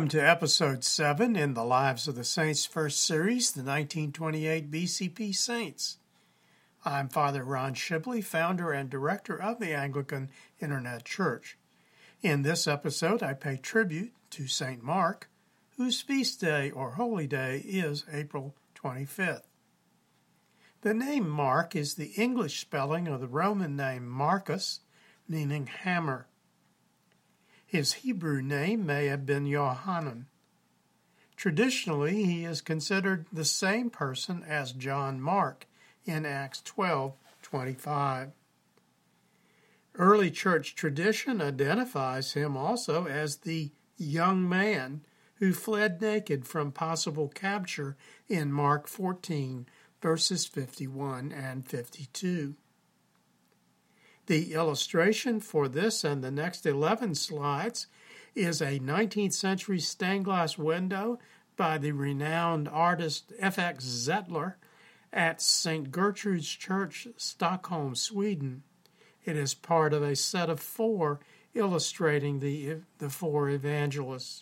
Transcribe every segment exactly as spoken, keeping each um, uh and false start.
Welcome to episode seven in the Lives of the Saints first series, the nineteen twenty-eight B C P Saints. I'm Father Ron Shibley, founder and director of the Anglican Internet Church. In this episode, I pay tribute to Saint Mark, whose feast day or holy day is April twenty-fifth. The name Mark is the English spelling of the Roman name Marcus, meaning hammer. His Hebrew name may have been Yohanan. Traditionally, he is considered the same person as John Mark in Acts twelve twenty-five. Early church tradition identifies him also as the young man who fled naked from possible capture in Mark fourteen, verses fifty-one and fifty-two. The illustration for this and the next eleven slides is a nineteenth century stained glass window by the renowned artist F X Zettler at Saint Gertrude's Church, Stockholm, Sweden. It is part of a set of four illustrating the, the four evangelists.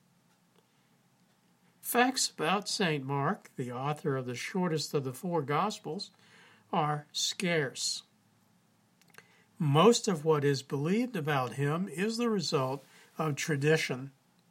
Facts about Saint Mark, the author of the shortest of the four Gospels, are scarce. Most of what is believed about him is the result of tradition.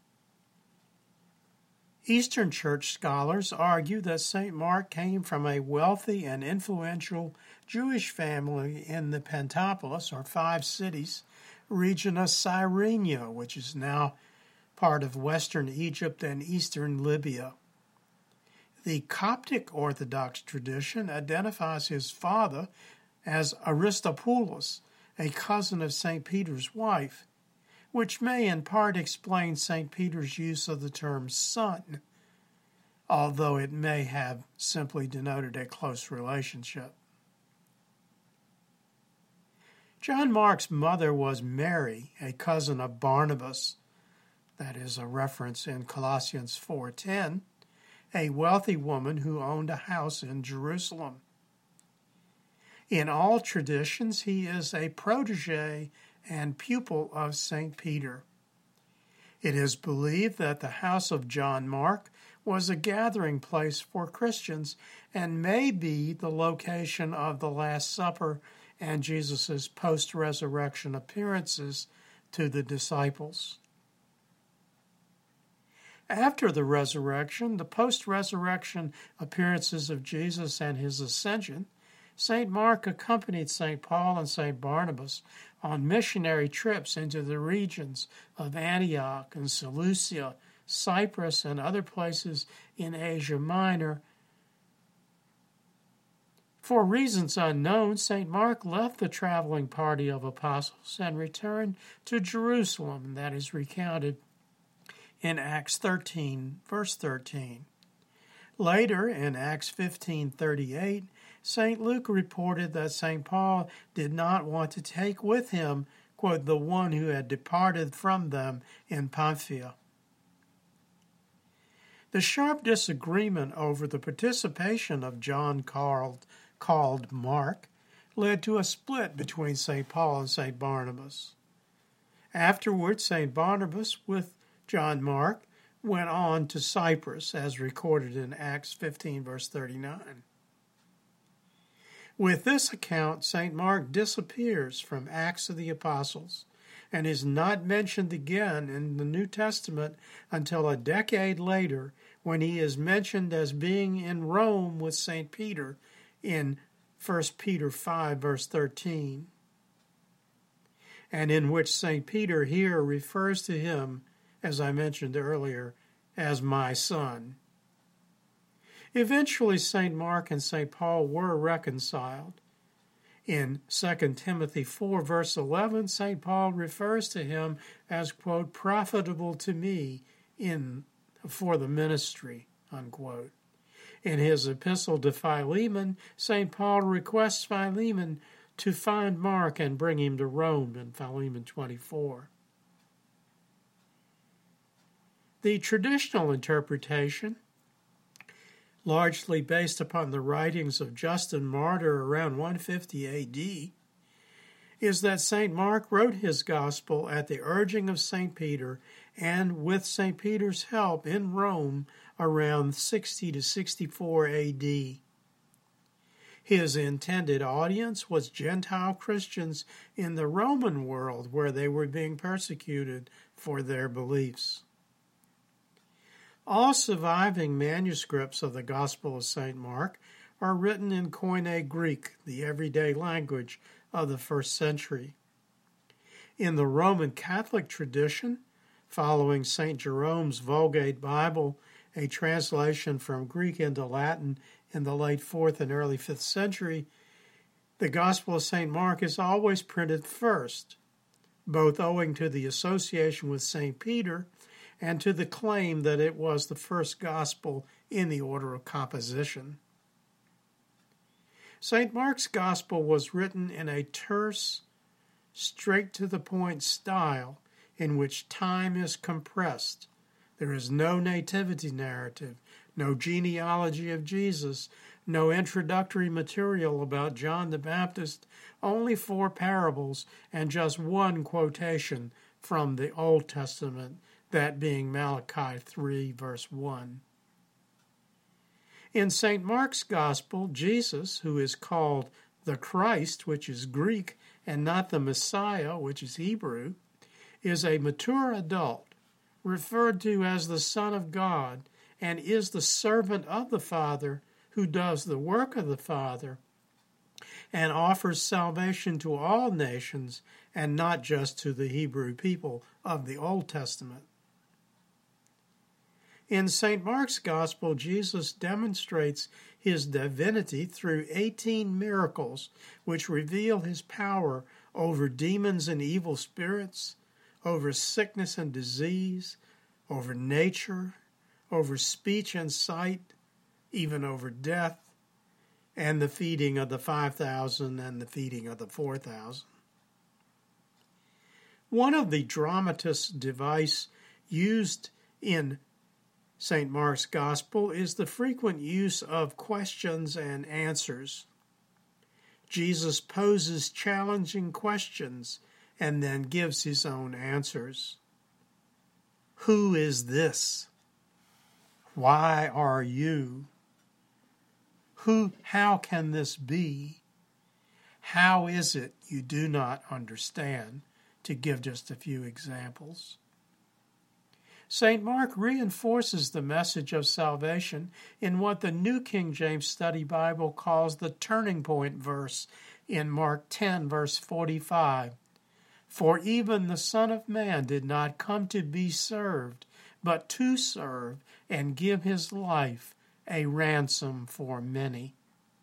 Eastern Church scholars argue that Saint Mark came from a wealthy and influential Jewish family in the Pentapolis, or Five Cities, region of Cyrenia, which is now part of western Egypt and eastern Libya. The Coptic Orthodox tradition identifies his father as Aristobulus, a cousin of Saint Peter's wife, which may in part explain Saint Peter's use of the term son, although it may have simply denoted a close relationship. John Mark's mother was Mary, a cousin of Barnabas, that is a reference in Colossians four ten, a wealthy woman who owned a house in Jerusalem. In all traditions, he is a protege and pupil of Saint Peter. It is believed that the house of John Mark was a gathering place for Christians and may be the location of the Last Supper and Jesus' post-resurrection appearances to the disciples. After the resurrection, the post-resurrection appearances of Jesus and his ascension, Saint Mark accompanied Saint Paul and Saint Barnabas on missionary trips into the regions of Antioch and Seleucia, Cyprus, and other places in Asia Minor. For reasons unknown, Saint Mark left the traveling party of apostles and returned to Jerusalem, and that is recounted in Acts thirteen, verse thirteen. Later, in Acts fifteen thirty-eight, Saint Luke reported that Saint Paul did not want to take with him, quote, the one who had departed from them in Pamphylia. The sharp disagreement over the participation of John called, called Mark led to a split between Saint Paul and Saint Barnabas. Afterwards, Saint Barnabas, with John Mark, went on to Cyprus, as recorded in Acts fifteen, verse thirty-nine. With this account, Saint Mark disappears from Acts of the Apostles and is not mentioned again in the New Testament until a decade later, when he is mentioned as being in Rome with Saint Peter in First Peter five, verse thirteen, and in which Saint Peter here refers to him, as I mentioned earlier, as my son. Eventually, Saint Mark and Saint Paul were reconciled. In Second Timothy four, verse eleven, Saint Paul refers to him as, quote, profitable to me in for the ministry, unquote. In his epistle to Philemon, Saint Paul requests Philemon to find Mark and bring him to Rome in Philemon twenty-four. The traditional interpretation, largely based upon the writings of Justin Martyr around one fifty A D, is that Saint Mark wrote his gospel at the urging of Saint Peter and with Saint Peter's help in Rome around sixty to sixty-four A D. His intended audience was Gentile Christians in the Roman world where they were being persecuted for their beliefs. All surviving manuscripts of the Gospel of Saint Mark are written in Koine Greek, the everyday language of the first century. In the Roman Catholic tradition, following Saint Jerome's Vulgate Bible, a translation from Greek into Latin in the late fourth and early fifth century, the Gospel of Saint Mark is always printed first, both owing to the association with Saint Peter and to the claim that it was the first gospel in the order of composition. Saint Mark's Gospel was written in a terse, straight-to-the-point style in which time is compressed. There is no nativity narrative, no genealogy of Jesus, no introductory material about John the Baptist, only four parables and just one quotation from the Old Testament, that being Malachi three, verse one. In Saint Mark's Gospel, Jesus, who is called the Christ, which is Greek, and not the Messiah, which is Hebrew, is a mature adult, referred to as the Son of God, and is the servant of the Father who does the work of the Father and offers salvation to all nations and not just to the Hebrew people of the Old Testament. In Saint Mark's Gospel, Jesus demonstrates his divinity through eighteen miracles which reveal his power over demons and evil spirits, over sickness and disease, over nature, over speech and sight, even over death, and the feeding of the five thousand and the feeding of the four thousand. One of the dramatis device used in Saint Mark's Gospel is the frequent use of questions and answers. Jesus poses challenging questions and then gives his own answers. Who is this? Why are you? Who, how can this be? How is it you do not understand? To give just a few examples. Saint Mark reinforces the message of salvation in what the New King James Study Bible calls the turning point verse in Mark ten, verse forty-five. For even the Son of Man did not come to be served, but to serve and give his life a ransom for many.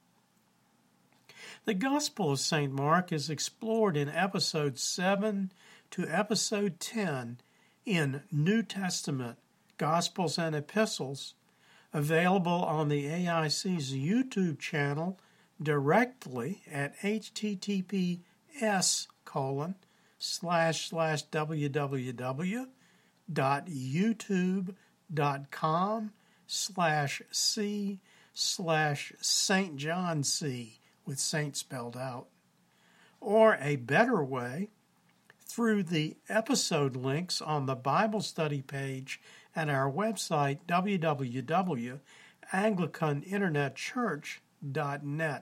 The Gospel of Saint Mark is explored in episode seven to episode ten in New Testament Gospels and Epistles, available on the A I C's YouTube channel directly at https colon slash slash www dot youtube dot com slash c slash Saint John C with Saint spelled out, or a better way, through the episode links on the Bible study page at our website, w w w dot anglican internet church dot net.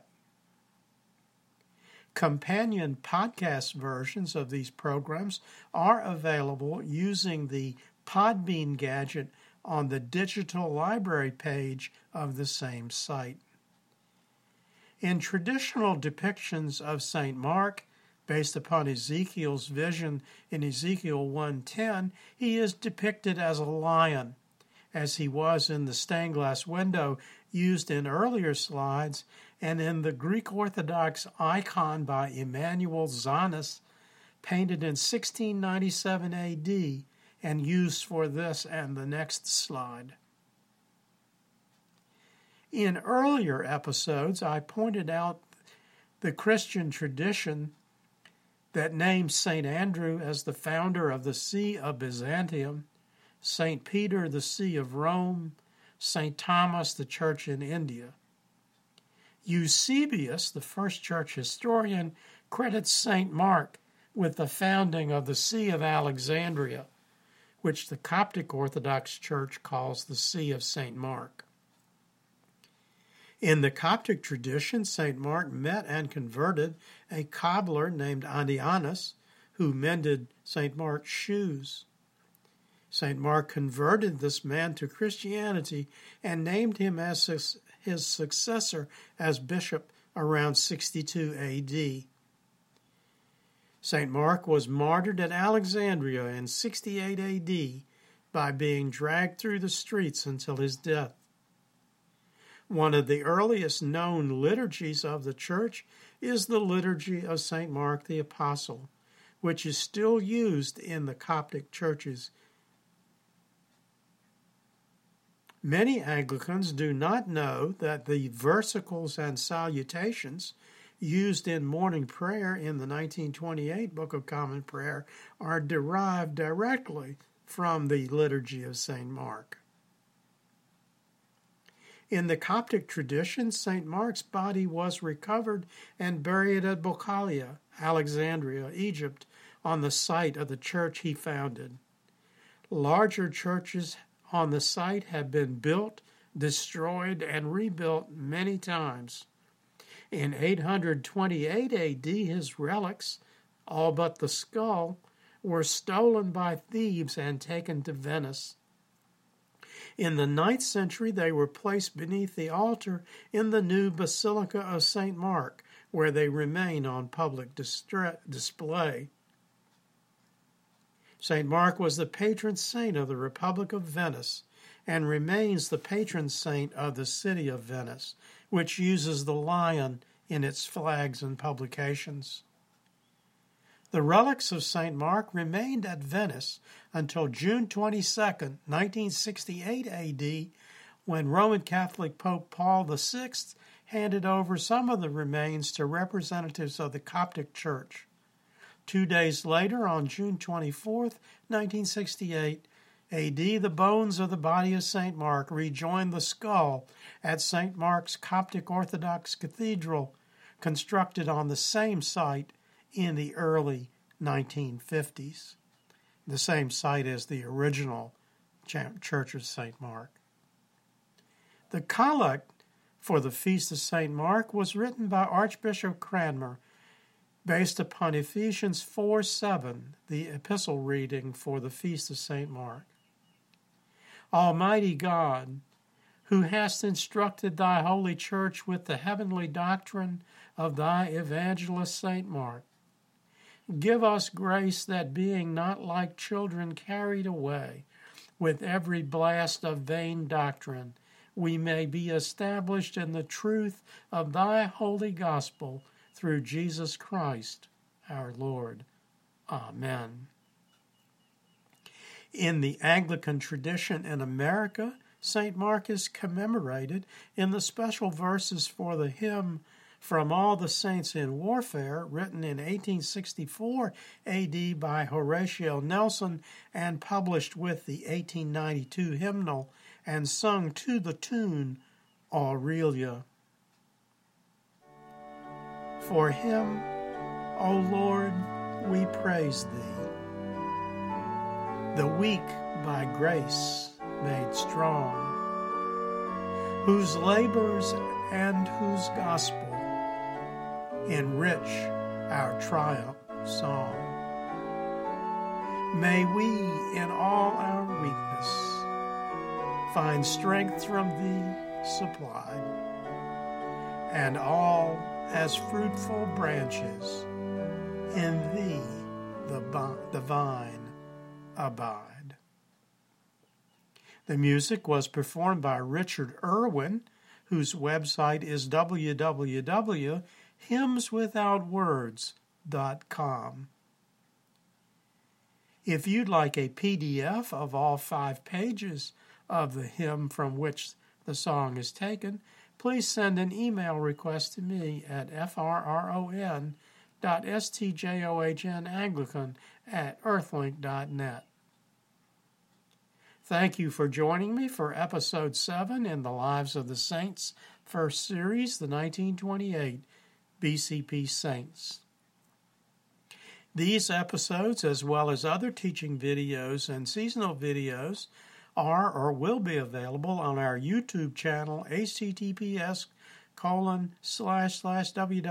Companion podcast versions of these programs are available using the Podbean gadget on the digital library page of the same site. In traditional depictions of Saint Mark, based upon Ezekiel's vision in Ezekiel one ten, he is depicted as a lion, as he was in the stained glass window used in earlier slides and in the Greek Orthodox icon by Emanuel Zanis, painted in sixteen ninety-seven A D and used for this and the next slide. In earlier episodes, I pointed out the Christian tradition that names Saint Andrew as the founder of the See of Byzantium, Saint Peter the See of Rome, Saint Thomas the Church in India. Eusebius, the first church historian, credits Saint Mark with the founding of the See of Alexandria, which the Coptic Orthodox Church calls the See of Saint Mark. In the Coptic tradition, Saint Mark met and converted a cobbler named Andianus, who mended Saint Mark's shoes. Saint Mark converted this man to Christianity and named him as his, his successor as bishop around sixty-two A D. Saint Mark was martyred at Alexandria in sixty-eight A D by being dragged through the streets until his death. One of the earliest known liturgies of the Church is the Liturgy of Saint Mark the Apostle, which is still used in the Coptic churches. Many Anglicans do not know that the versicles and salutations used in morning prayer in the nineteen twenty-eight Book of Common Prayer are derived directly from the Liturgy of Saint Mark. In the Coptic tradition, Saint Mark's body was recovered and buried at Bocalia, Alexandria, Egypt, on the site of the church he founded. Larger churches on the site have been built, destroyed, and rebuilt many times. In eight hundred twenty-eight A D, his relics, all but the skull, were stolen by thieves and taken to Venice. In the ninth century, they were placed beneath the altar in the new Basilica of Saint Mark, where they remain on public distra- display. Saint Mark was the patron saint of the Republic of Venice and remains the patron saint of the city of Venice, which uses the lion in its flags and publications. The relics of Saint Mark remained at Venice until June twenty-second, nineteen sixty-eight A D, when Roman Catholic Pope Paul the Sixth handed over some of the remains to representatives of the Coptic Church. Two days later, on June twenty-fourth, nineteen sixty-eight A D, the bones of the body of Saint Mark rejoined the skull at Saint Mark's Coptic Orthodox Cathedral, constructed on the same site in the early nineteen fifties, the same site as the original Church of Saint Mark. The collect for the Feast of Saint Mark was written by Archbishop Cranmer, based upon Ephesians four seven, the epistle reading for the Feast of Saint Mark. Almighty God, who hast instructed thy holy church with the heavenly doctrine of thy evangelist Saint Mark, give us grace that, being not like children carried away with every blast of vain doctrine, we may be established in the truth of thy holy gospel through Jesus Christ, our Lord. Amen. In the Anglican tradition in America, Saint Mark is commemorated in the special verses for the hymn From All the Saints in Warfare, written in eighteen sixty-four A D by Horatio Nelson and published with the eighteen ninety-two hymnal and sung to the tune Aurelia. For him, O Lord, we praise thee, the weak by grace made strong, whose labors and whose gospel enrich our triumph song. May we in all our weakness find strength from thee supplied, and all as fruitful branches in thee the, the vine abide. The music was performed by Richard Irwin, whose website is w w w dot hymns without words dot com. If you'd like a P D F of all five pages of the hymn from which the song is taken, please send an email request to me at frron dot stjohnanglican at earthlink dot net. Thank you for joining me for Episode seven in the Lives of the Saints, first series, the nineteen twenty-eight B C P Saints. These episodes, as well as other teaching videos and seasonal videos, are or will be available on our YouTube channel, https colon slash slash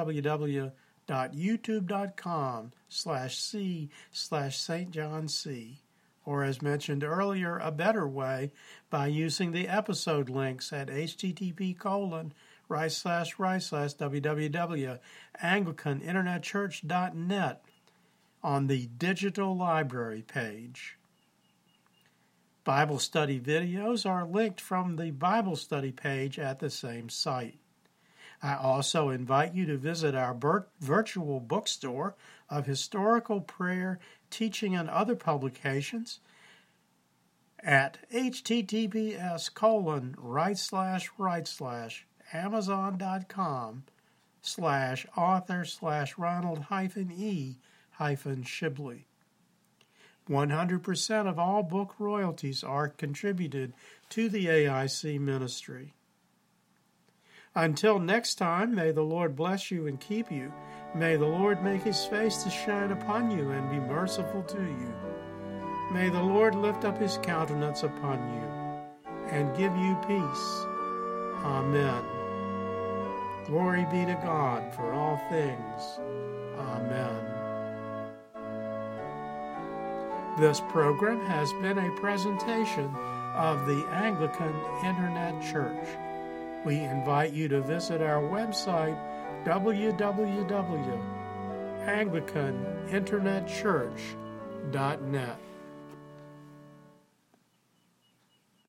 www.youtube.com slash c slash Saint John C. Or as mentioned earlier, a better way by using the episode links at http colon right slash right slash www.anglicaninternetchurch.net on the digital library page. Bible study videos are linked from the Bible study page at the same site. I also invite you to visit our virtual bookstore of historical prayer, teaching, and other publications at https colon right slash right slash amazon.com slash author slash Ronald hyphen E hyphen Shibley. one hundred percent of all book royalties are contributed to the A I C ministry. Until next time, may the Lord bless you and keep you. May the Lord make his face to shine upon you and be merciful to you. May the Lord lift up his countenance upon you and give you peace. Amen. Glory be to God for all things. Amen. This program has been a presentation of the Anglican Internet Church. We invite you to visit our website, w w w dot anglican internet church dot net.